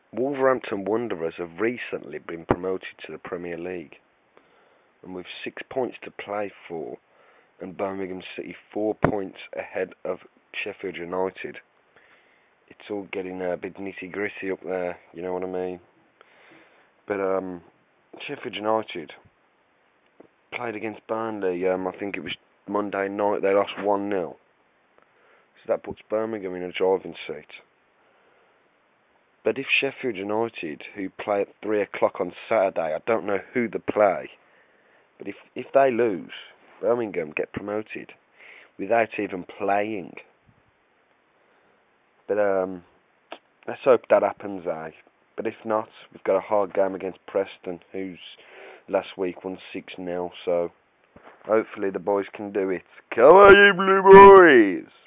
Wolverhampton Wanderers have recently been promoted to the Premier League, and with 6 points to play for, and Birmingham City 4 points ahead of Sheffield United, it's all getting a bit nitty-gritty up there, you know what I mean? But Sheffield United played against Burnley, I think it was Monday night, they lost 1-0. So that puts Birmingham in a driving seat. But if Sheffield United, who play at 3 o'clock on Saturday, I don't know who they play, but if they lose, Birmingham get promoted without even playing. But let's hope that happens, eh? But if not, we've got a hard game against Preston, who's last week won 6-0, so hopefully the boys can do it. Come on, you blue boys!